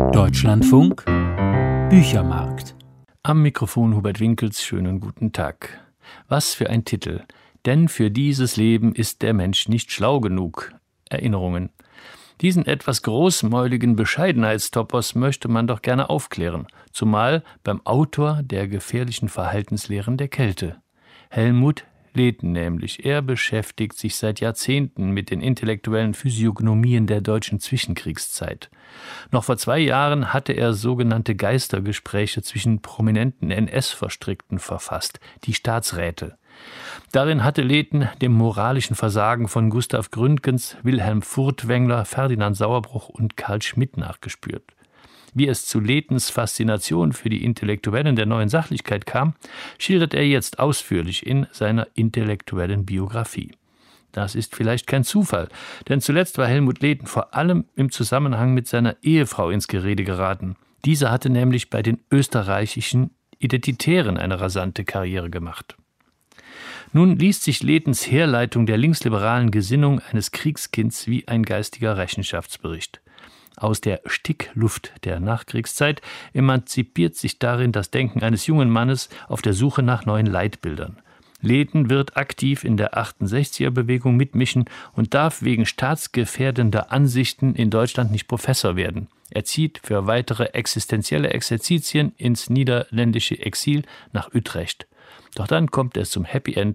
Deutschlandfunk Büchermarkt. Am Mikrofon Hubert Winkels, schönen guten Tag. Was für ein Titel. Denn für dieses Leben ist der Mensch nicht schlau genug. Erinnerungen. Diesen etwas großmäuligen Bescheidenheitstopos möchte man doch gerne aufklären, zumal beim Autor der gefährlichen Verhaltenslehren der Kälte. Helmut Lehten nämlich. Er beschäftigt sich seit Jahrzehnten mit den intellektuellen Physiognomien der deutschen Zwischenkriegszeit. Noch vor 2 Jahren hatte er sogenannte Geistergespräche zwischen prominenten NS-Verstrickten verfasst, die Staatsräte. Darin hatte Lehten dem moralischen Versagen von Gustav Gründgens, Wilhelm Furtwängler, Ferdinand Sauerbruch und Karl Schmidt nachgespürt. Wie es zu Lehtens Faszination für die Intellektuellen der neuen Sachlichkeit kam, schildert er jetzt ausführlich in seiner intellektuellen Biografie. Das ist vielleicht kein Zufall, denn zuletzt war Helmut Lehten vor allem im Zusammenhang mit seiner Ehefrau ins Gerede geraten. Diese hatte nämlich bei den österreichischen Identitären eine rasante Karriere gemacht. Nun liest sich Lehtens Herleitung der linksliberalen Gesinnung eines Kriegskinds wie ein geistiger Rechenschaftsbericht. Aus der Stickluft der Nachkriegszeit emanzipiert sich darin das Denken eines jungen Mannes auf der Suche nach neuen Leitbildern. Lehten wird aktiv in der 68er-Bewegung mitmischen und darf wegen staatsgefährdender Ansichten in Deutschland nicht Professor werden. Er zieht für weitere existenzielle Exerzitien ins niederländische Exil nach Utrecht. Doch dann kommt es zum Happy End.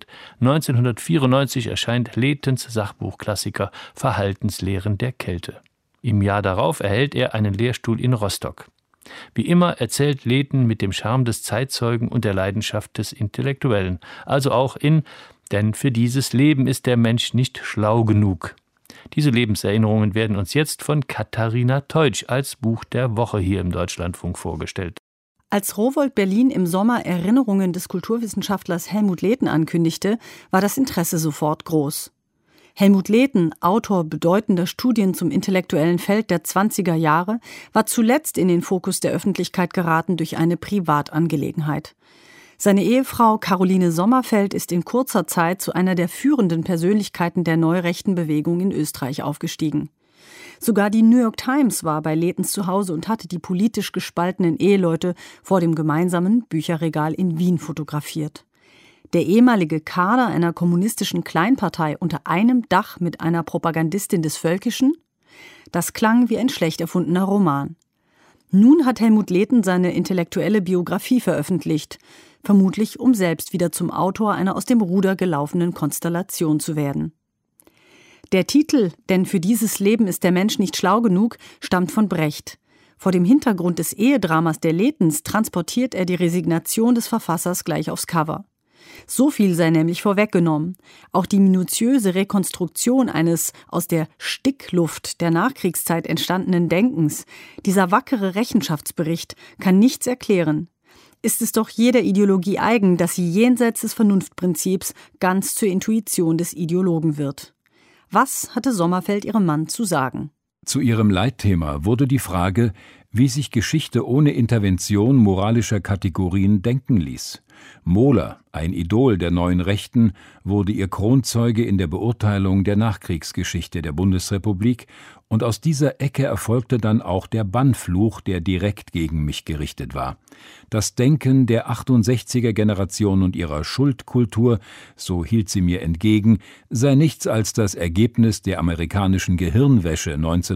1994 erscheint Lehtens Sachbuchklassiker Verhaltenslehren der Kälte. Im Jahr darauf erhält er einen Lehrstuhl in Rostock. Wie immer erzählt Lehten mit dem Charme des Zeitzeugen und der Leidenschaft des Intellektuellen, also auch in »Denn für dieses Leben ist der Mensch nicht schlau genug«. Diese Lebenserinnerungen werden uns jetzt von Katharina Teutsch als Buch der Woche hier im Deutschlandfunk vorgestellt. Als Rowohlt Berlin im Sommer Erinnerungen des Kulturwissenschaftlers Helmut Lehten ankündigte, war das Interesse sofort groß. Helmut Lehten, Autor bedeutender Studien zum intellektuellen Feld der 20er Jahre, war zuletzt in den Fokus der Öffentlichkeit geraten durch eine Privatangelegenheit. Seine Ehefrau Caroline Sommerfeld ist in kurzer Zeit zu einer der führenden Persönlichkeiten der neurechten Bewegung in Österreich aufgestiegen. Sogar die New York Times war bei Lehtens zu Hause und hatte die politisch gespaltenen Eheleute vor dem gemeinsamen Bücherregal in Wien fotografiert. Der ehemalige Kader einer kommunistischen Kleinpartei unter einem Dach mit einer Propagandistin des Völkischen? Das klang wie ein schlecht erfundener Roman. Nun hat Helmut Lehten seine intellektuelle Biografie veröffentlicht, vermutlich um selbst wieder zum Autor einer aus dem Ruder gelaufenen Konstellation zu werden. Der Titel »Denn für dieses Leben ist der Mensch nicht schlau genug« stammt von Brecht. Vor dem Hintergrund des Ehedramas der Lehtens transportiert er die Resignation des Verfassers gleich aufs Cover. So viel sei nämlich vorweggenommen. Auch die minutiöse Rekonstruktion eines aus der Stickluft der Nachkriegszeit entstandenen Denkens, dieser wackere Rechenschaftsbericht, kann nichts erklären. Ist es doch jeder Ideologie eigen, dass sie jenseits des Vernunftprinzips ganz zur Intuition des Ideologen wird. Was hatte Sommerfeld ihrem Mann zu sagen? Zu ihrem Leitthema wurde die Frage, wie sich Geschichte ohne Intervention moralischer Kategorien denken ließ. Mohler, ein Idol der neuen Rechten, wurde ihr Kronzeuge in der Beurteilung der Nachkriegsgeschichte der Bundesrepublik, und aus dieser Ecke erfolgte dann auch der Bannfluch, der direkt gegen mich gerichtet war. Das Denken der 68er-Generation und ihrer Schuldkultur, so hielt sie mir entgegen, sei nichts als das Ergebnis der amerikanischen Gehirnwäsche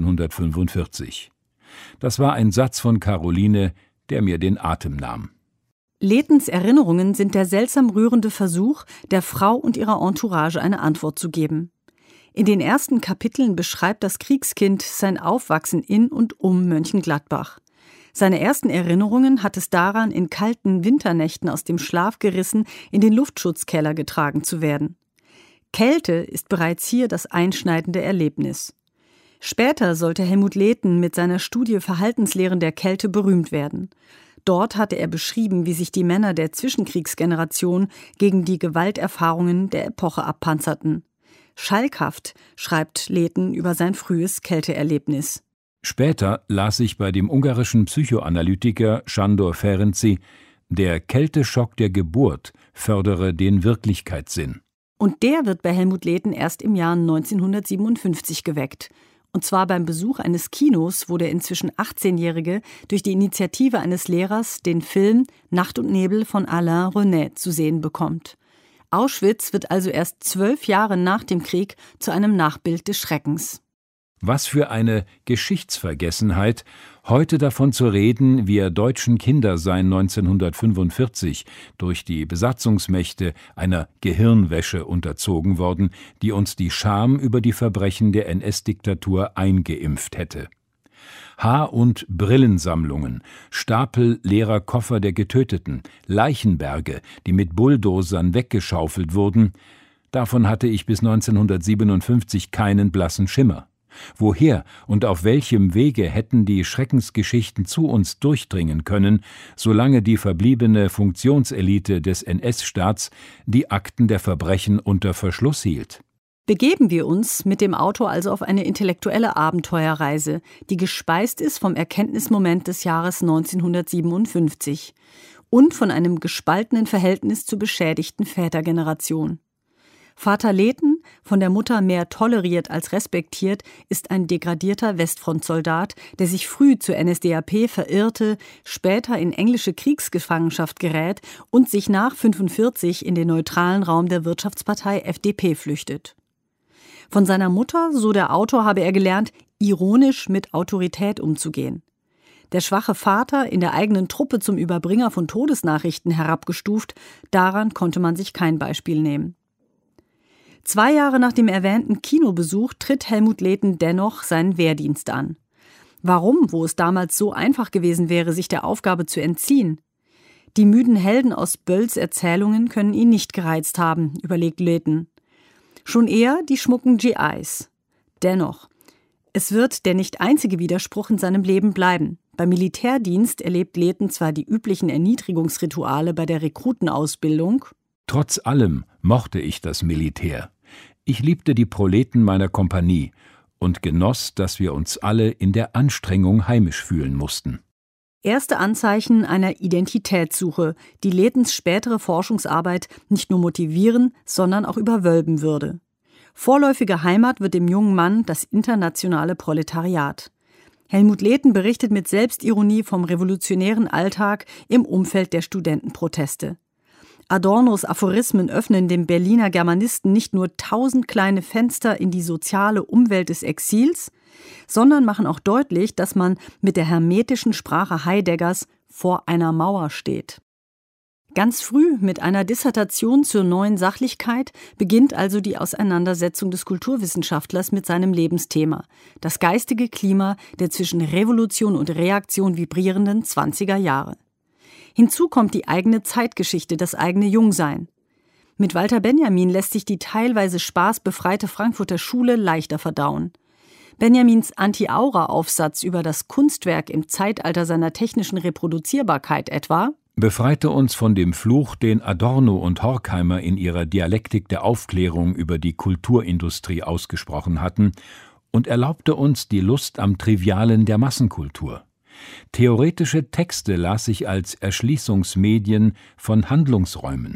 1945. Das war ein Satz von Caroline, der mir den Atem nahm. Lehtens Erinnerungen sind der seltsam rührende Versuch, der Frau und ihrer Entourage eine Antwort zu geben. In den ersten Kapiteln beschreibt das Kriegskind sein Aufwachsen in und um Mönchengladbach. Seine ersten Erinnerungen hat es daran, in kalten Winternächten aus dem Schlaf gerissen, in den Luftschutzkeller getragen zu werden. Kälte ist bereits hier das einschneidende Erlebnis. Später sollte Helmut Lehten mit seiner Studie Verhaltenslehren der Kälte berühmt werden. Dort hatte er beschrieben, wie sich die Männer der Zwischenkriegsgeneration gegen die Gewalterfahrungen der Epoche abpanzerten. Schalkhaft schreibt Lehten über sein frühes Kälteerlebnis. Später las ich bei dem ungarischen Psychoanalytiker Sándor Ferenczi, der Kälteschock der Geburt fördere den Wirklichkeitssinn. Und der wird bei Helmut Lehten erst im Jahr 1957 geweckt. Und zwar beim Besuch eines Kinos, wo der inzwischen 18-Jährige durch die Initiative eines Lehrers den Film Nacht und Nebel von Alain Resnais zu sehen bekommt. Auschwitz wird also erst 12 Jahre nach dem Krieg zu einem Nachbild des Schreckens. Was für eine Geschichtsvergessenheit, heute davon zu reden, wir deutschen Kinder seien 1945 durch die Besatzungsmächte einer Gehirnwäsche unterzogen worden, die uns die Scham über die Verbrechen der NS-Diktatur eingeimpft hätte. Haar- und Brillensammlungen, Stapel leerer Koffer der Getöteten, Leichenberge, die mit Bulldozern weggeschaufelt wurden, davon hatte ich bis 1957 keinen blassen Schimmer. Woher und auf welchem Wege hätten die Schreckensgeschichten zu uns durchdringen können, solange die verbliebene Funktionselite des NS-Staats die Akten der Verbrechen unter Verschluss hielt? Begeben wir uns mit dem Autor also auf eine intellektuelle Abenteuerreise, die gespeist ist vom Erkenntnismoment des Jahres 1957 und von einem gespaltenen Verhältnis zur beschädigten Vätergeneration. Vater Lehten, von der Mutter mehr toleriert als respektiert, ist ein degradierter Westfrontsoldat, der sich früh zur NSDAP verirrte, später in englische Kriegsgefangenschaft gerät und sich nach 1945 in den neutralen Raum der Wirtschaftspartei FDP flüchtet. Von seiner Mutter, so der Autor, habe er gelernt, ironisch mit Autorität umzugehen. Der schwache Vater, in der eigenen Truppe zum Überbringer von Todesnachrichten herabgestuft, daran konnte man sich kein Beispiel nehmen. 2 Jahre nach dem erwähnten Kinobesuch tritt Helmut Lehten dennoch seinen Wehrdienst an. Warum, wo es damals so einfach gewesen wäre, sich der Aufgabe zu entziehen? Die müden Helden aus Bölls Erzählungen können ihn nicht gereizt haben, überlegt Lehten. Schon eher die schmucken GIs. Dennoch, es wird der nicht einzige Widerspruch in seinem Leben bleiben. Beim Militärdienst erlebt Lehten zwar die üblichen Erniedrigungsrituale bei der Rekrutenausbildung. Trotz allem mochte ich das Militär. Ich liebte die Proleten meiner Kompanie und genoss, dass wir uns alle in der Anstrengung heimisch fühlen mussten. Erste Anzeichen einer Identitätssuche, die Lehtens spätere Forschungsarbeit nicht nur motivieren, sondern auch überwölben würde. Vorläufige Heimat wird dem jungen Mann das internationale Proletariat. Helmut Lehten berichtet mit Selbstironie vom revolutionären Alltag im Umfeld der Studentenproteste. Adornos Aphorismen öffnen dem Berliner Germanisten nicht nur 1000 kleine Fenster in die soziale Umwelt des Exils, sondern machen auch deutlich, dass man mit der hermetischen Sprache Heideggers vor einer Mauer steht. Ganz früh mit einer Dissertation zur neuen Sachlichkeit beginnt also die Auseinandersetzung des Kulturwissenschaftlers mit seinem Lebensthema, das geistige Klima der zwischen Revolution und Reaktion vibrierenden 20er Jahre. Hinzu kommt die eigene Zeitgeschichte, das eigene Jungsein. Mit Walter Benjamin lässt sich die teilweise spaßbefreite Frankfurter Schule leichter verdauen. Benjamins Anti-Aura-Aufsatz über das Kunstwerk im Zeitalter seiner technischen Reproduzierbarkeit etwa befreite uns von dem Fluch, den Adorno und Horkheimer in ihrer Dialektik der Aufklärung über die Kulturindustrie ausgesprochen hatten, und erlaubte uns die Lust am Trivialen der Massenkultur. Theoretische Texte las ich als Erschließungsmedien von Handlungsräumen.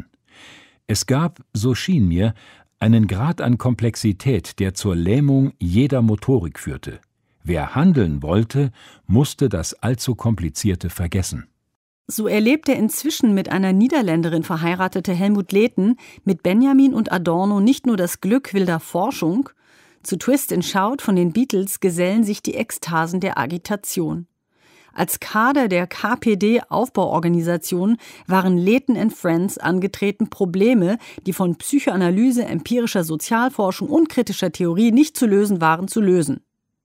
Es gab, so schien mir, einen Grad an Komplexität, der zur Lähmung jeder Motorik führte. Wer handeln wollte, musste das allzu Komplizierte vergessen. So erlebt der inzwischen mit einer Niederländerin verheiratete Helmut Lehten mit Benjamin und Adorno nicht nur das Glück wilder Forschung, zu Twist and Shout von den Beatles gesellen sich die Ekstasen der Agitation. Als Kader der KPD-Aufbauorganisation waren Lehten and Friends angetreten, Probleme, die von Psychoanalyse, empirischer Sozialforschung und kritischer Theorie nicht zu lösen waren, zu lösen.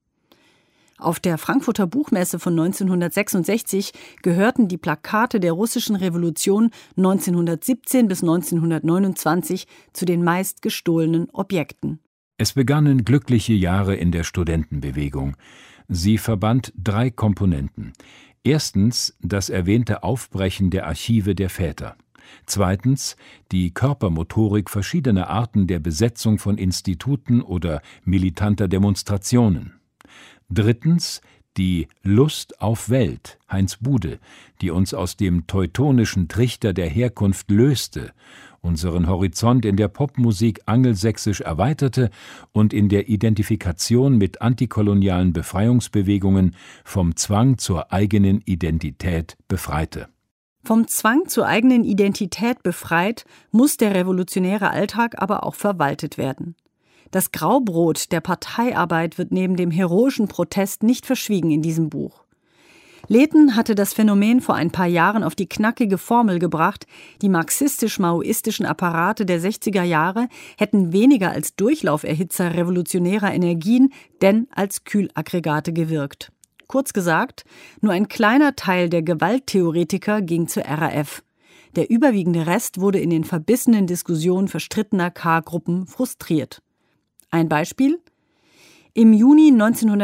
Auf der Frankfurter Buchmesse von 1966 gehörten die Plakate der russischen Revolution 1917 bis 1929 zu den meist gestohlenen Objekten. Es begannen glückliche Jahre in der Studentenbewegung. Sie verband 3 Komponenten. Erstens das erwähnte Aufbrechen der Archive der Väter. Zweitens die Körpermotorik verschiedener Arten der Besetzung von Instituten oder militanter Demonstrationen. Drittens Die Lust auf Welt, Heinz Bude, die uns aus dem teutonischen Trichter der Herkunft löste, unseren Horizont in der Popmusik angelsächsisch erweiterte und in der Identifikation mit antikolonialen Befreiungsbewegungen vom Zwang zur eigenen Identität befreite. Vom Zwang zur eigenen Identität befreit, muss der revolutionäre Alltag aber auch verwaltet werden. Das Graubrot der Parteiarbeit wird neben dem heroischen Protest nicht verschwiegen in diesem Buch. Lehten hatte das Phänomen vor ein paar Jahren auf die knackige Formel gebracht, die marxistisch-maoistischen Apparate der 60er Jahre hätten weniger als Durchlauferhitzer revolutionärer Energien denn als Kühlaggregate gewirkt. Kurz gesagt, nur ein kleiner Teil der Gewalttheoretiker ging zur RAF. Der überwiegende Rest wurde in den verbissenen Diskussionen verstrittener K-Gruppen frustriert. Ein Beispiel: Im Juni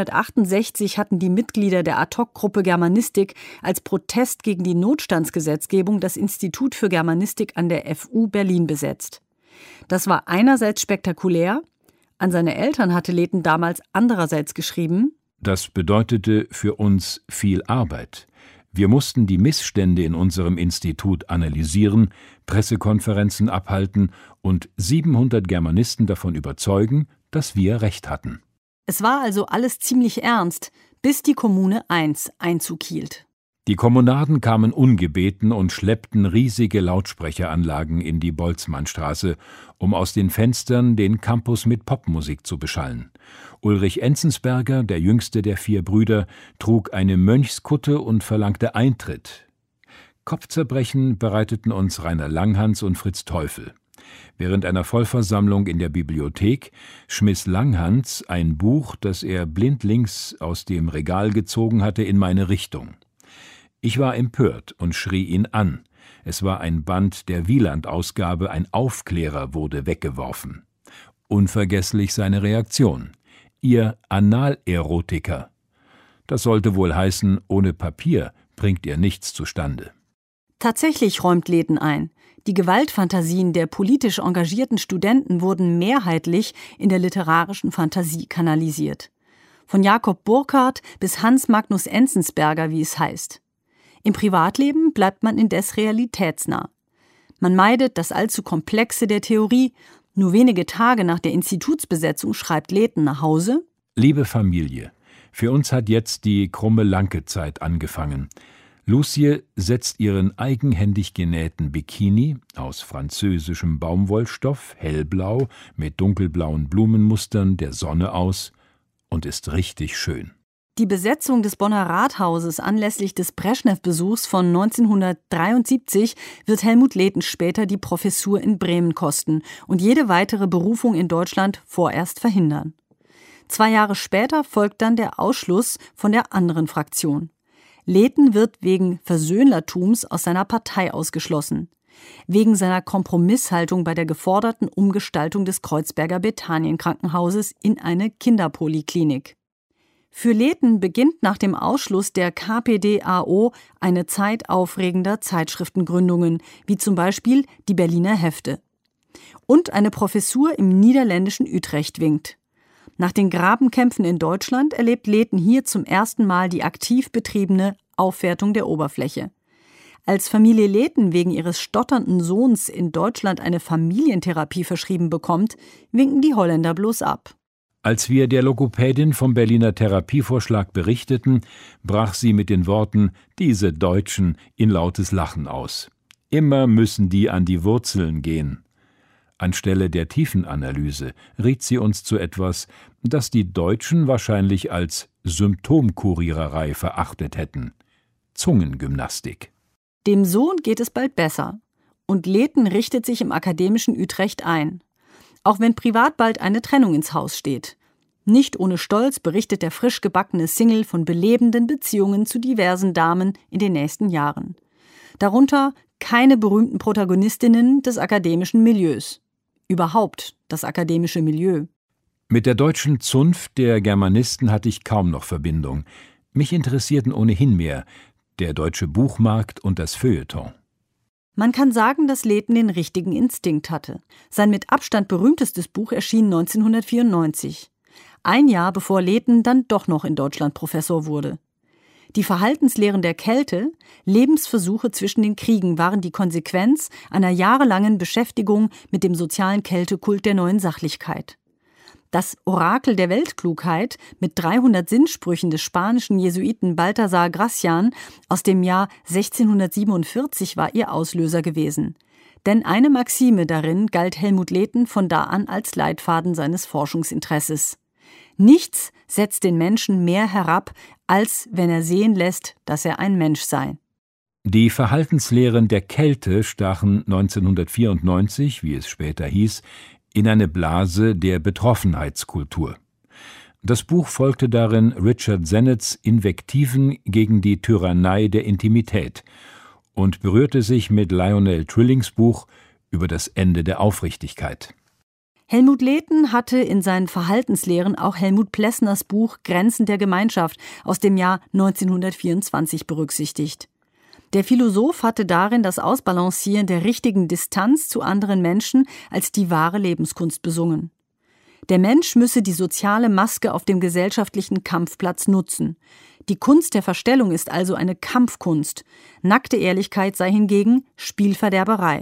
1968 hatten die Mitglieder der Ad-hoc-Gruppe Germanistik als Protest gegen die Notstandsgesetzgebung das Institut für Germanistik an der FU Berlin besetzt. Das war einerseits spektakulär, an seine Eltern hatte Lehten damals andererseits geschrieben: Das bedeutete für uns viel Arbeit. Wir mussten die Missstände in unserem Institut analysieren, Pressekonferenzen abhalten und 700 Germanisten davon überzeugen, dass wir Recht hatten. Es war also alles ziemlich ernst, bis die Kommune 1 Einzug hielt. Die Kommunarden kamen ungebeten und schleppten riesige Lautsprecheranlagen in die Boltzmannstraße, um aus den Fenstern den Campus mit Popmusik zu beschallen. Ulrich Enzensberger, der jüngste der 4 Brüder, trug eine Mönchskutte und verlangte Eintritt. Kopfzerbrechen bereiteten uns Rainer Langhans und Fritz Teufel. Während einer Vollversammlung in der Bibliothek schmiss Langhans ein Buch, das er blindlings aus dem Regal gezogen hatte, in meine Richtung. Ich war empört und schrie ihn an. Es war ein Band der Wieland-Ausgabe, ein Aufklärer wurde weggeworfen. Unvergesslich seine Reaktion: Ihr Analerotiker. Das sollte wohl heißen, ohne Papier bringt ihr nichts zustande. Tatsächlich räumt Lehten ein: Die Gewaltfantasien der politisch engagierten Studenten wurden mehrheitlich in der literarischen Fantasie kanalisiert. Von Jakob Burckhardt bis Hans Magnus Enzensberger, wie es heißt. Im Privatleben bleibt man indes realitätsnah. Man meidet das allzu Komplexe der Theorie. Nur wenige Tage nach der Institutsbesetzung schreibt Lehten nach Hause: Liebe Familie, für uns hat jetzt die Krumme-Lanke-Zeit angefangen. Lucie setzt ihren eigenhändig genähten Bikini aus französischem Baumwollstoff, hellblau, mit dunkelblauen Blumenmustern der Sonne aus und ist richtig schön. Die Besetzung des Bonner Rathauses anlässlich des Breschnew-Besuchs von 1973 wird Helmut Lehten später die Professur in Bremen kosten und jede weitere Berufung in Deutschland vorerst verhindern. 2 Jahre später folgt dann der Ausschluss von der anderen Fraktion. Lehten wird wegen Versöhnlertums aus seiner Partei ausgeschlossen. Wegen seiner Kompromisshaltung bei der geforderten Umgestaltung des Kreuzberger Bethanien-Krankenhauses in eine Kinderpoliklinik. Für Lehten beginnt nach dem Ausschluss der KPD-AO eine Zeit aufregender Zeitschriftengründungen, wie zum Beispiel die Berliner Hefte. Und eine Professur im niederländischen Utrecht winkt. Nach den Grabenkämpfen in Deutschland erlebt Lehten hier zum ersten Mal die aktiv betriebene Aufwertung der Oberfläche. Als Familie Lehten wegen ihres stotternden Sohns in Deutschland eine Familientherapie verschrieben bekommt, winken die Holländer bloß ab. Als wir der Logopädin vom Berliner Therapievorschlag berichteten, brach sie mit den Worten »Diese Deutschen« in lautes Lachen aus. Immer müssen die an die Wurzeln gehen. Anstelle der Tiefenanalyse riet sie uns zu etwas, das die Deutschen wahrscheinlich als Symptomkuriererei verachtet hätten: Zungengymnastik. Dem Sohn geht es bald besser. Und Lehten richtet sich im akademischen Utrecht ein. Auch wenn privat bald eine Trennung ins Haus steht. Nicht ohne Stolz berichtet der frisch gebackene Single von belebenden Beziehungen zu diversen Damen in den nächsten Jahren. Darunter keine berühmten Protagonistinnen des akademischen Milieus. Überhaupt das akademische Milieu. Mit der deutschen Zunft der Germanisten hatte ich kaum noch Verbindung. Mich interessierten ohnehin mehr der deutsche Buchmarkt und das Feuilleton. Man kann sagen, dass Lehten den richtigen Instinkt hatte. Sein mit Abstand berühmtestes Buch erschien 1994. ein Jahr bevor Lehten dann doch noch in Deutschland Professor wurde. Die Verhaltenslehren der Kälte, Lebensversuche zwischen den Kriegen waren die Konsequenz einer jahrelangen Beschäftigung mit dem sozialen Kältekult der neuen Sachlichkeit. Das Orakel der Weltklugheit mit 300 Sinnsprüchen des spanischen Jesuiten Balthasar Gracian aus dem Jahr 1647 war ihr Auslöser gewesen. Denn eine Maxime darin galt Helmut Lehten von da an als Leitfaden seines Forschungsinteresses. Nichts setzt den Menschen mehr herab, als wenn er sehen lässt, dass er ein Mensch sei. Die Verhaltenslehren der Kälte stachen 1994, wie es später hieß, in eine Blase der Betroffenheitskultur. Das Buch folgte darin Richard Sennett's Invektiven gegen die Tyrannei der Intimität und berührte sich mit Lionel Trillings Buch über das Ende der Aufrichtigkeit. Helmut Lehten hatte in seinen Verhaltenslehren auch Helmut Plessners Buch Grenzen der Gemeinschaft aus dem Jahr 1924 berücksichtigt. Der Philosoph hatte darin das Ausbalancieren der richtigen Distanz zu anderen Menschen als die wahre Lebenskunst besungen. Der Mensch müsse die soziale Maske auf dem gesellschaftlichen Kampfplatz nutzen. Die Kunst der Verstellung ist also eine Kampfkunst. Nackte Ehrlichkeit sei hingegen Spielverderberei.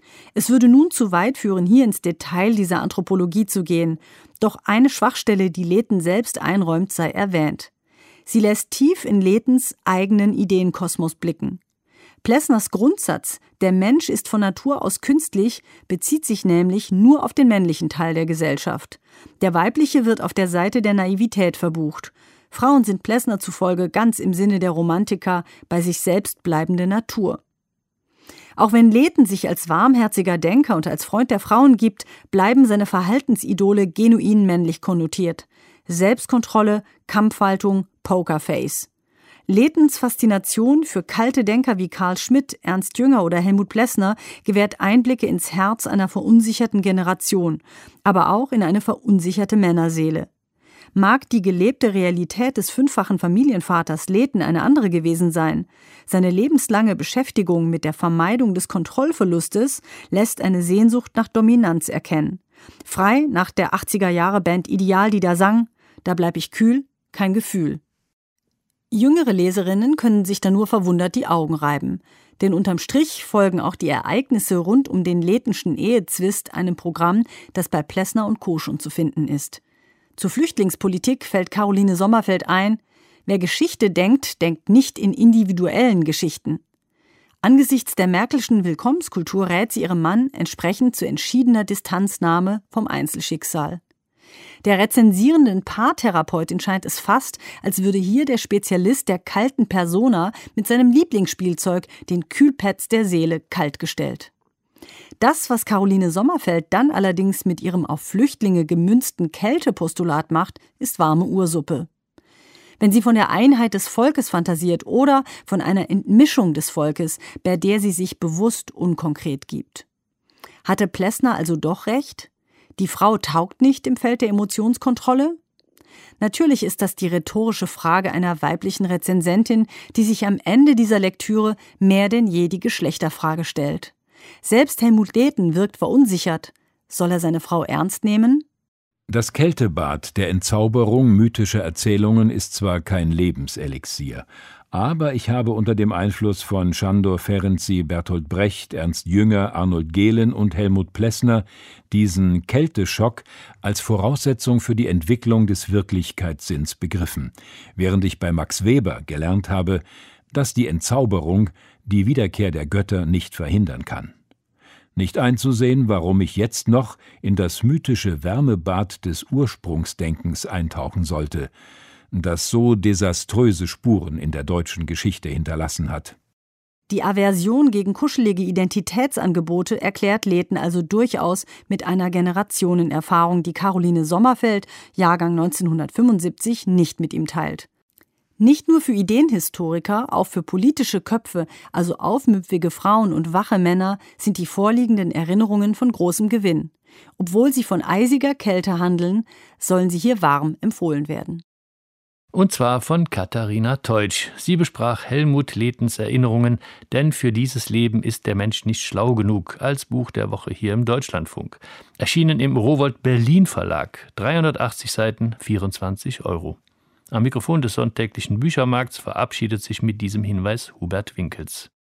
Es würde nun zu weit führen, hier ins Detail dieser Anthropologie zu gehen. Doch eine Schwachstelle, die Lehten selbst einräumt, sei erwähnt. Sie lässt tief in Lehtens eigenen Ideenkosmos blicken. Plessners Grundsatz, der Mensch ist von Natur aus künstlich, bezieht sich nämlich nur auf den männlichen Teil der Gesellschaft. Der weibliche wird auf der Seite der Naivität verbucht. Frauen sind Plessner zufolge ganz im Sinne der Romantiker bei sich selbst bleibende Natur. Auch wenn Lehten sich als warmherziger Denker und als Freund der Frauen gibt, bleiben seine Verhaltensidole genuin männlich konnotiert. Selbstkontrolle, Kampfhaltung, Pokerface. Lehtens Faszination für kalte Denker wie Carl Schmitt, Ernst Jünger oder Helmut Plessner gewährt Einblicke ins Herz einer verunsicherten Generation, aber auch in eine verunsicherte Männerseele. Mag die gelebte Realität des fünffachen Familienvaters Lehten eine andere gewesen sein, seine lebenslange Beschäftigung mit der Vermeidung des Kontrollverlustes lässt eine Sehnsucht nach Dominanz erkennen. Frei nach der 80er-Jahre-Band Ideal, die da sang, da bleib ich kühl, kein Gefühl. Jüngere Leserinnen können sich da nur verwundert die Augen reiben. Denn unterm Strich folgen auch die Ereignisse rund um den Lehtenschen Ehezwist einem Programm, das bei Plessner und Co. schon zu finden ist. Zur Flüchtlingspolitik fällt Caroline Sommerfeld ein: Wer Geschichte denkt, denkt nicht in individuellen Geschichten. Angesichts der Merkelschen Willkommenskultur rät sie ihrem Mann entsprechend zu entschiedener Distanznahme vom Einzelschicksal. Der rezensierenden Paartherapeutin scheint es fast, als würde hier der Spezialist der kalten Persona mit seinem Lieblingsspielzeug, den Kühlpads der Seele, kaltgestellt. Das, was Caroline Sommerfeld dann allerdings mit ihrem auf Flüchtlinge gemünzten Kältepostulat macht, ist warme Ursuppe. Wenn sie von der Einheit des Volkes fantasiert oder von einer Entmischung des Volkes, bei der sie sich bewusst unkonkret gibt. Hatte Plessner also doch recht? Die Frau taugt nicht im Feld der Emotionskontrolle? Natürlich ist das die rhetorische Frage einer weiblichen Rezensentin, die sich am Ende dieser Lektüre mehr denn je die Geschlechterfrage stellt. Selbst Helmut Lehten wirkt verunsichert. Soll er seine Frau ernst nehmen? Das Kältebad der Entzauberung mythischer Erzählungen ist zwar kein Lebenselixier, aber ich habe unter dem Einfluss von Sándor Ferenczi, Bertolt Brecht, Ernst Jünger, Arnold Gehlen und Helmut Plessner diesen Kälteschock als Voraussetzung für die Entwicklung des Wirklichkeitssinns begriffen, während ich bei Max Weber gelernt habe, dass die Entzauberung die Wiederkehr der Götter nicht verhindern kann. Nicht einzusehen, warum ich jetzt noch in das mythische Wärmebad des Ursprungsdenkens eintauchen sollte, das so desaströse Spuren in der deutschen Geschichte hinterlassen hat. Die Aversion gegen kuschelige Identitätsangebote erklärt Lehten also durchaus mit einer Generationenerfahrung, die Caroline Sommerfeld, Jahrgang 1975, nicht mit ihm teilt. Nicht nur für Ideenhistoriker, auch für politische Köpfe, also aufmüpfige Frauen und wache Männer, sind die vorliegenden Erinnerungen von großem Gewinn. Obwohl sie von eisiger Kälte handeln, sollen sie hier warm empfohlen werden. Und zwar von Katharina Teutsch. Sie besprach Helmut Lehtens Erinnerungen, denn für dieses Leben ist der Mensch nicht schlau genug, als Buch der Woche hier im Deutschlandfunk. Erschienen im Rowohlt Berlin Verlag, 380 Seiten, 24 €. Am Mikrofon des sonntäglichen Büchermarkts verabschiedet sich mit diesem Hinweis Hubert Winkels.